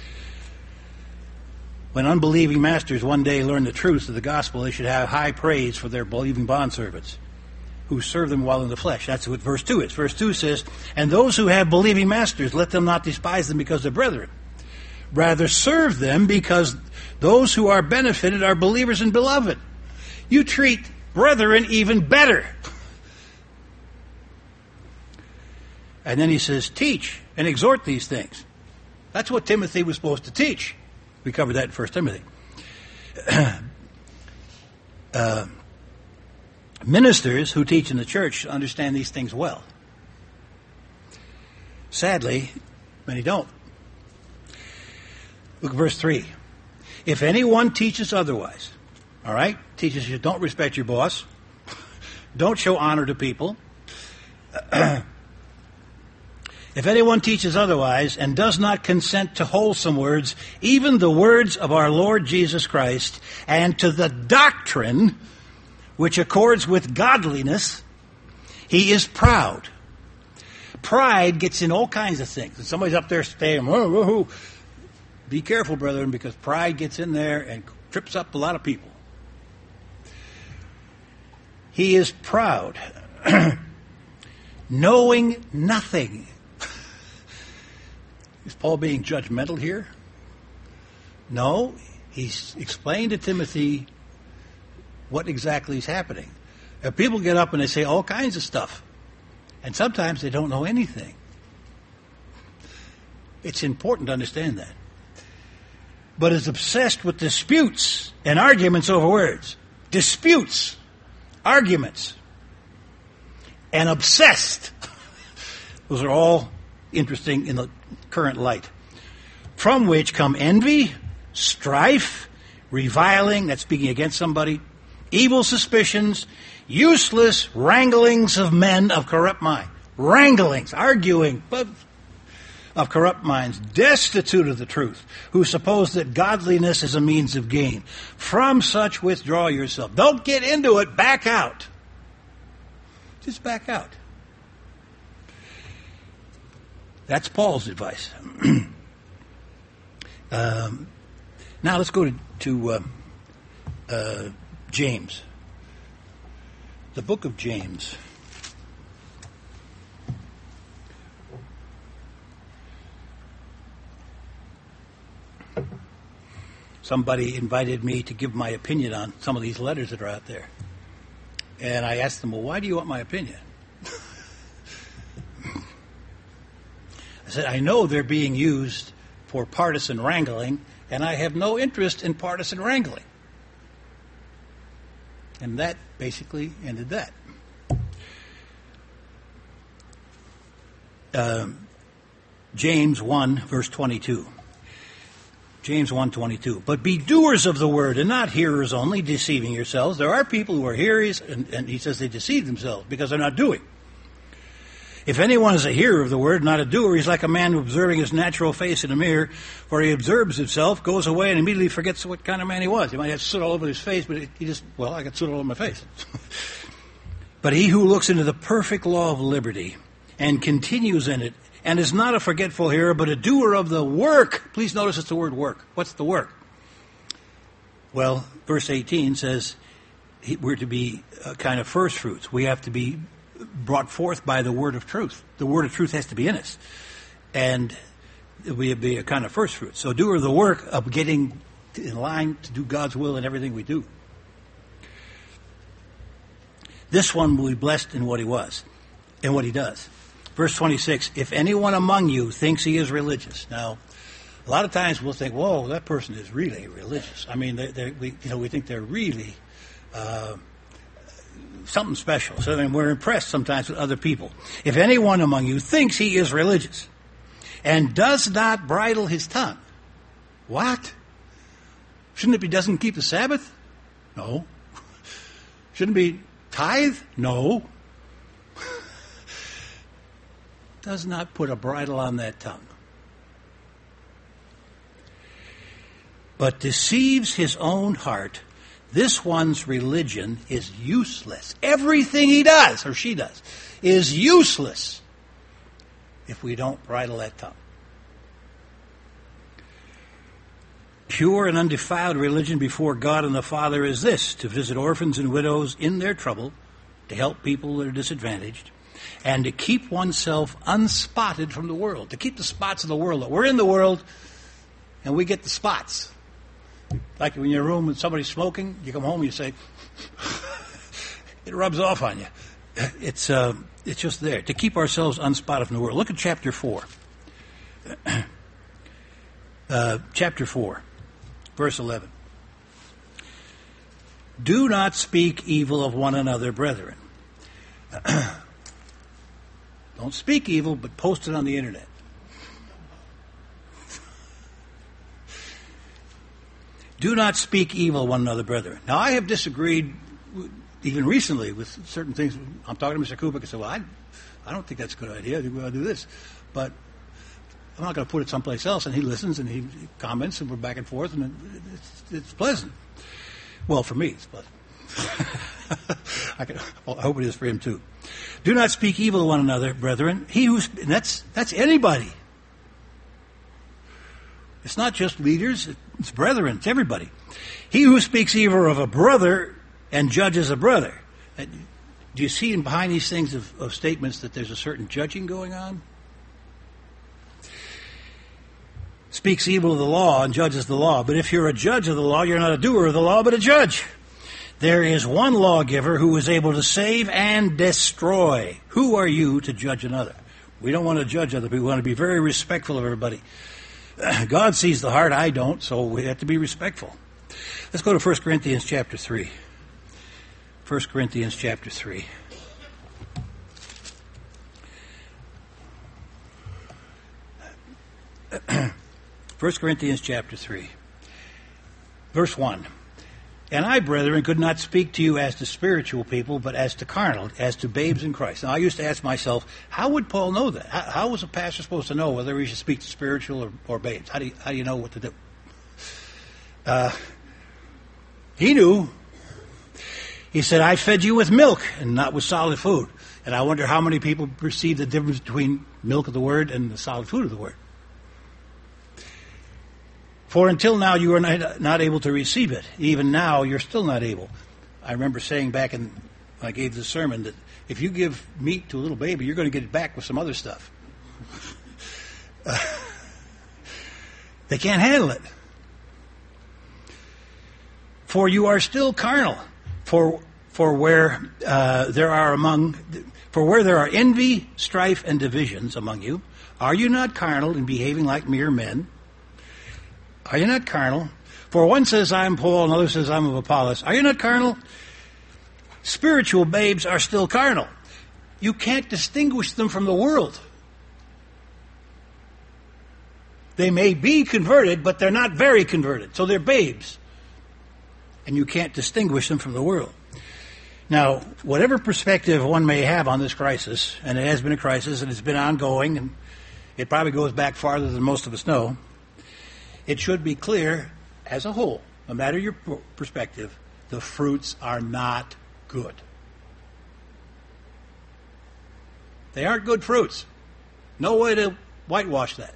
When unbelieving masters one day learn the truth of the gospel, they should have high praise for their believing bondservants who serve them while in the flesh. That's what verse 2 is. Verse 2 says, and those who have believing masters, let them not despise them because they're brethren. Rather serve them because those who are benefited are believers and beloved. You treat brethren even better. And then he says, teach and exhort these things. That's what Timothy was supposed to teach. We covered that in 1 Timothy. Ministers who teach in the church understand these things well. Sadly, many don't. Look at verse 3. If anyone teaches otherwise, all right, teaches you don't respect your boss, don't show honor to people, if anyone teaches otherwise and does not consent to wholesome words, even the words of our Lord Jesus Christ, and to the doctrine which accords with godliness, he is proud. Pride gets in all kinds of things. And somebody's up there saying, whoa, whoa, whoa. Be careful, brethren, because pride gets in there and trips up a lot of people. He is proud, knowing nothing. Is Paul being judgmental here? No, he's explained to Timothy what exactly is happening. People get up and they say all kinds of stuff, and sometimes they don't know anything. It's important to understand that. But is obsessed with disputes and arguments over words. Disputes, arguments, and obsessed. Those are all interesting in the current light. From which come envy, strife, reviling, that's speaking against somebody, evil suspicions, useless wranglings of men of corrupt mind. Wranglings, arguing, of corrupt minds, destitute of the truth, who suppose that godliness is a means of gain. From such withdraw yourself. Don't get into it, back out. Just back out. That's Paul's advice. Now let's go to James. The book of James. Somebody invited me to give my opinion on some of these letters that are out there. And I asked them, well, why do you want my opinion? I said, I know they're being used for partisan wrangling, and I have no interest in partisan wrangling. And that basically ended that. James 1, verse 22. James 1:22. But be doers of the word and not hearers only, deceiving yourselves. There are people who are hearers, and he says they deceive themselves because they're not doing. If anyone is a hearer of the word, not a doer, he's like a man observing his natural face in a mirror, for he observes himself, goes away, and immediately forgets what kind of man he was. He might have soot all over his face, but he just, well, I got soot all over my face. But he who looks into the perfect law of liberty and continues in it, and is not a forgetful hearer, but a doer of the work. Please notice it's the word work. What's the work? Well, verse 18 says we're to be kind of first fruits. We have to be brought forth by the word of truth. The word of truth has to be in us. And we be a kind of first fruit. So doer of the work of getting in line to do God's will in everything we do. This one will be blessed in what he was, in what he does. Verse 26, if anyone among you thinks he is religious. Now, a lot of times we'll think, whoa, that person is really religious. I mean, we think they're really something special. So then we're impressed sometimes with other people. If anyone among you thinks he is religious and does not bridle his tongue. What? Shouldn't it be doesn't keep the Sabbath? No. Shouldn't it be tithe? No. Does not put a bridle on that tongue, but deceives his own heart, this one's religion is useless. Everything he does, or she does, is useless if we don't bridle that tongue. Pure and undefiled religion before God and the Father is this, to visit orphans and widows in their trouble, to help people that are disadvantaged, and to keep oneself unspotted from the world, to keep the spots of the world. We're in the world, and we get the spots. Like when you're in a room and somebody's smoking, you come home and you say, it rubs off on you. It's just there, to keep ourselves unspotted from the world. Look at chapter 4. Chapter 4, verse 11. Do not speak evil of one another, brethren. Don't speak evil, but post it on the internet. Do not speak evil of one another, brethren. Now, I have disagreed, even recently, with certain things. I'm talking to Mr. Kubik. I said, well, I don't think that's a good idea. I think we ought to do this. But I'm not going to put it someplace else. And he listens, and he comments, and we're back and forth, and it's pleasant. Well, for me, it's pleasant. I hope it is for him, too. Do not speak evil of one another, brethren. That's anybody. It's not just leaders, It's brethren. It's everybody. He who speaks evil of a brother and judges a brother. Do you see behind these things of statements that there's a certain judging going on? Speaks evil of the law and judges the law. But if you're a judge of the law, you're not a doer of the law, but a judge. There is one lawgiver who is able to save and destroy. Who are you to judge another? We don't want to judge other people. We want to be very respectful of everybody. God sees the heart. I don't, so we have to be respectful. Let's go to 1 Corinthians chapter 3. 1 Corinthians chapter 3. First Corinthians chapter 3, verse 1. And I, brethren, could not speak to you as to spiritual people, but as to carnal, as to babes in Christ. Now, I used to ask myself, how would Paul know that? How was a pastor supposed to know whether he should speak to spiritual or babes? How do you know what to do? He knew. He said, I fed you with milk and not with solid food. And I wonder how many people perceive the difference between milk of the word and the solid food of the word. For until now you are not able to receive it. Even now you're still not able. I remember saying back when I gave the sermon that if you give meat to a little baby, you're going to get it back with some other stuff. They can't handle it. For you are still carnal. For where there are envy, strife, and divisions among you, are you not carnal and behaving like mere men? Are you not carnal? For one says, I am Paul, another says, I am of Apollos. Are you not carnal? Spiritual babes are still carnal. You can't distinguish them from the world. They may be converted, but they're not very converted. So they're babes. And you can't distinguish them from the world. Now, whatever perspective one may have on this crisis, and it has been a crisis, and it's been ongoing, and it probably goes back farther than most of us know, it should be clear as a whole, no matter your perspective, the fruits are not good. They aren't good fruits. No way to whitewash that.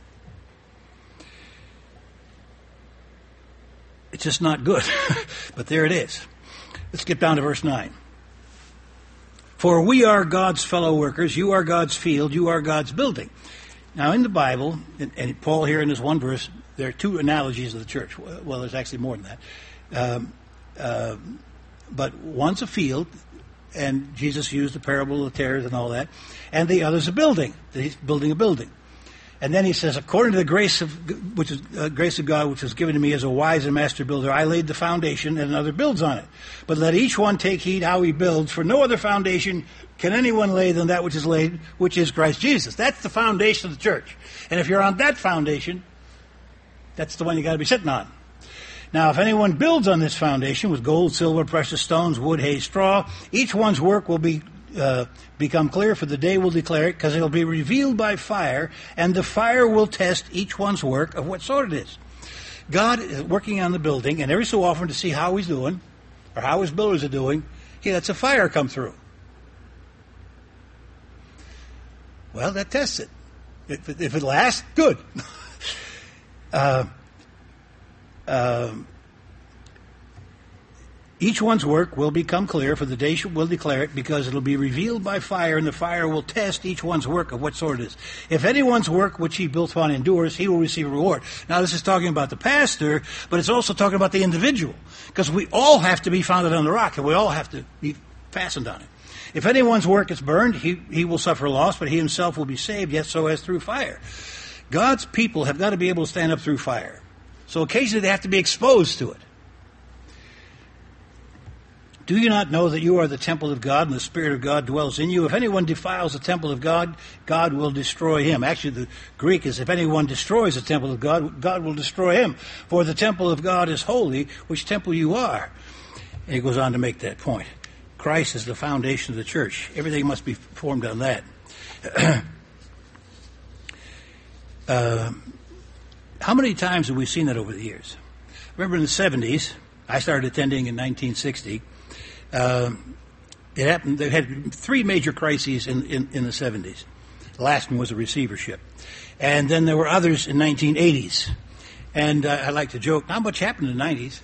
It's just not good. But there it is. Let's get down to verse 9. For we are God's fellow workers, you are God's field, you are God's building. Now in the Bible, and Paul here in this one verse, there are two analogies of the church. Well, there's actually more than that. But one's a field, and Jesus used the parable of the tares and all that, and the other's a building. He's building a building. And then he says, according to the grace of God, which was given to me as a wise and master builder, I laid the foundation, and another builds on it. But let each one take heed how he builds, for no other foundation can anyone lay than that which is laid, which is Christ Jesus. That's the foundation of the church. And if you're on that foundation, that's the one you got to be sitting on. Now, if anyone builds on this foundation with gold, silver, precious stones, wood, hay, straw, each one's work will become clear, for the day will declare it, because it will be revealed by fire, and the fire will test each one's work of what sort it is. God is working on the building, and every so often to see how he's doing, or how his builders are doing, he lets a fire come through. Well, that tests it. If it lasts, good. Each one's work will become clear, for the day will declare it, because it will be revealed by fire, and the fire will test each one's work of what sort it is. If anyone's work which he built upon endures, he will receive a reward. Now, this is talking about the pastor, but it's also talking about the individual, because we all have to be founded on the rock, and we all have to be fastened on it. If anyone's work is burned, he will suffer loss, but he himself will be saved, yet so as through fire. God's people have got to be able to stand up through fire. So occasionally they have to be exposed to it. Do you not know that you are the temple of God, and the Spirit of God dwells in you? If anyone defiles the temple of God, God will destroy him. Actually, the Greek is, if anyone destroys the temple of God, God will destroy him. For the temple of God is holy, which temple you are. And he goes on to make that point. Christ is the foundation of the church. Everything must be formed on that. How many times have we seen that over the years? Remember in the 70s, I started attending in 1960. It happened. They had three major crises in the 70s. The last one was a receivership, and then there were others in 1980s. And I like to joke, not much happened in the 90s.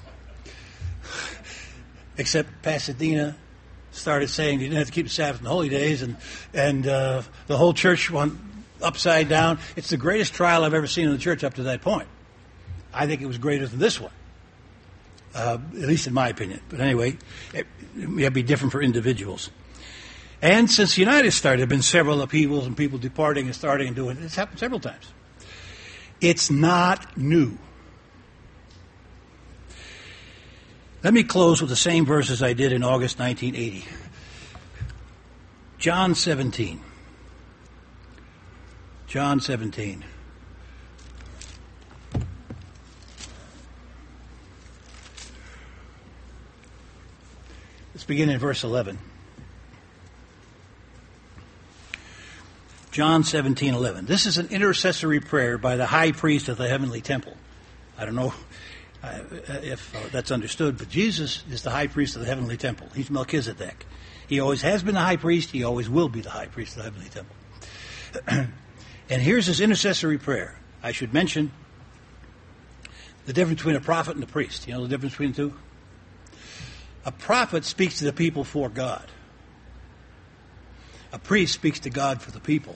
Except Pasadena started saying you didn't have to keep the Sabbath and the holy days, and the whole church went upside down. It's the greatest trial I've ever seen in the church up to that point. I think it was greater than this one, at least in my opinion. But anyway, it'd be different for individuals. And since United started, there have been several upheavals and people departing and starting and doing it. It's happened several times. It's not new. Let me close with the same verses I did in August 1980. John 17. John 17. Let's begin in verse 11. John 17:11. This is an intercessory prayer by the high priest of the heavenly temple. I don't know if that's understood, but Jesus is the high priest of the heavenly temple. He's Melchizedek. He always has been the high priest. He always will be the high priest of the heavenly temple. And here's his intercessory prayer. I should mention the difference between a prophet and a priest. You know the difference between the two? A prophet speaks to the people for God. A priest speaks to God for the people.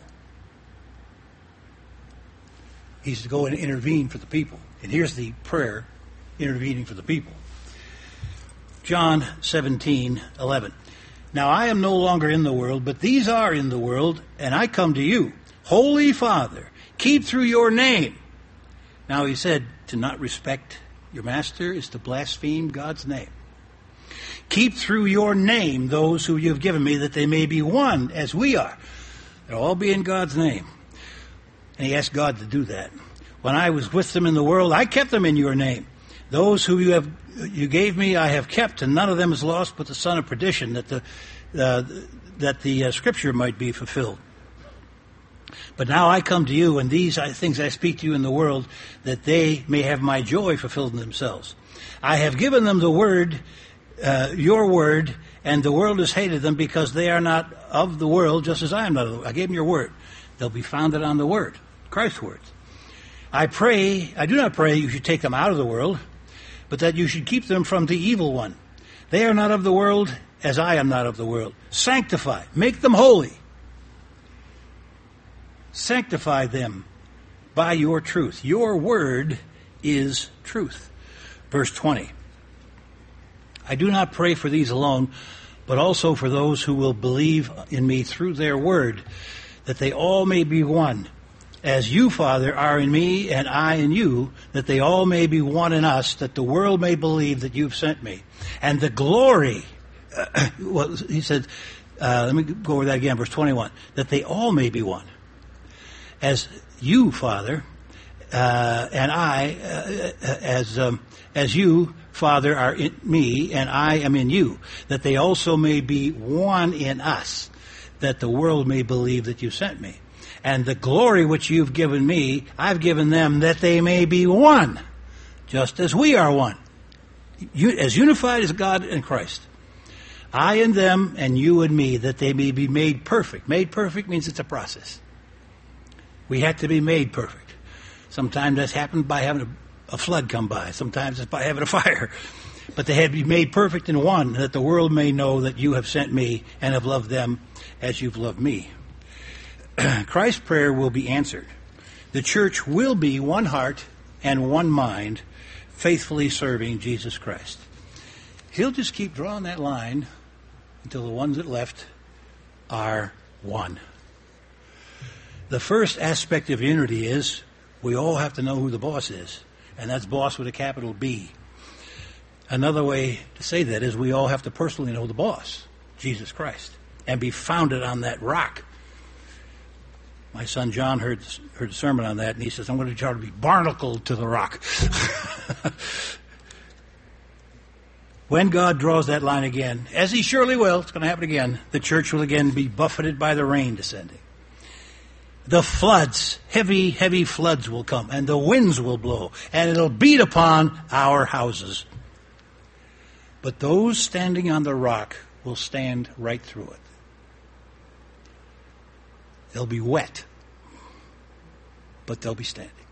He's to go and intervene for the people. And here's the prayer intervening for the people. John 17:11. Now I am no longer in the world, but these are in the world, and I come to you. Holy Father, keep through your name. Now he said to not respect your master is to blaspheme God's name. Keep through your name those who you have given me, that they may be one as we are. They'll all be in God's name. And he asked God to do that. When I was with them in the world, I kept them in your name. Those who you gave me, I have kept, and none of them is lost but the son of perdition, that the scripture might be fulfilled. But now I come to you, and these things I speak to you in the world, that they may have my joy fulfilled in themselves. I have given them the word, your word, and the world has hated them because they are not of the world, just as I am not of the world. I gave them your word. They'll be founded on the word, Christ's words. I do not pray you should take them out of the world, but that you should keep them from the evil one. They are not of the world, as I am not of the world. Sanctify, make them holy. Sanctify them by your truth. Your word is truth. Verse 20. I do not pray for these alone, but also for those who will believe in me through their word, that they all may be one. As you, Father, are in me and I in you, that they all may be one in us, that the world may believe that you've sent me. And the glory, he said, let me go over that again, verse 21, that they all may be one. As you, Father, and I, as you, Father, are in me and I am in you, that they also may be one in us, that the world may believe that you sent me. And the glory which you've given me, I've given them, that they may be one, just as we are one. As unified as God and Christ. I and them, and you and me, that they may be made perfect. Made perfect means it's a process. We have to be made perfect. Sometimes that's happened by having a flood come by. Sometimes it's by having a fire. But they had to be made perfect in one, that the world may know that you have sent me and have loved them as you've loved me. Christ's prayer will be answered. The church will be one heart and one mind, faithfully serving Jesus Christ. He'll just keep drawing that line until the ones that left are one. The first aspect of unity is we all have to know who the boss is, and that's boss with a capital B. Another way to say that is we all have to personally know the boss, Jesus Christ, and be founded on that rock. My son John heard a sermon on that, and he says, I'm going to try to be barnacled to the rock. When God draws that line again, as he surely will, it's going to happen again, the church will again be buffeted by the rain descending. The floods, heavy, heavy floods will come, and the winds will blow, and it'll beat upon our houses. But those standing on the rock will stand right through it. They'll be wet, but they'll be standing.